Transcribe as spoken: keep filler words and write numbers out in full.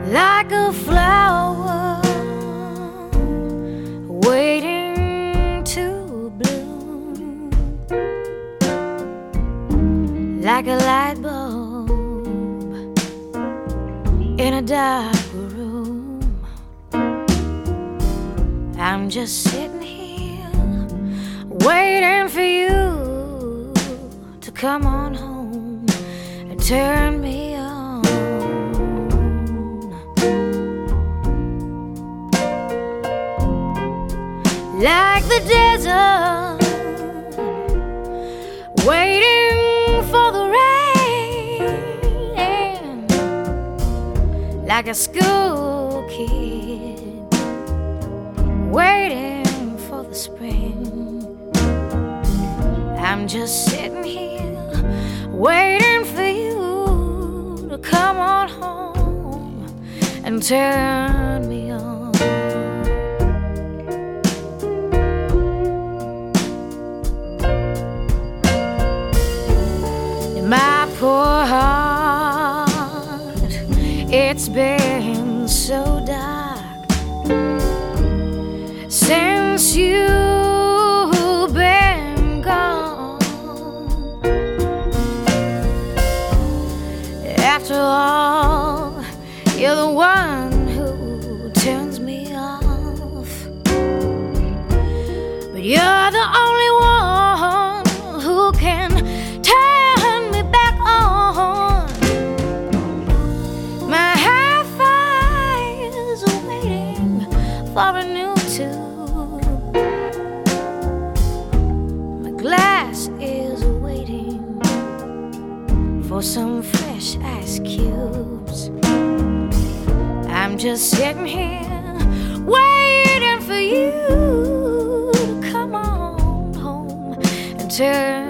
like a flower waiting to bloom, like a light bulb in a dark room. I'm just sitting here waiting for you to come on home and turn me on, like the desert waiting for the rain, like a school kid waiting for the spring. I'm just sitting here waiting for you to come on home and turn me on. My poor heart, it's been so dark since you've been gone. After all, you're the one who turns me off, but you're the only one who can turn me back on. My hi-fi is waiting for a new tube. My glass is waiting for some fresh ice cubes. I'm just sitting here waiting for you to come on home and turn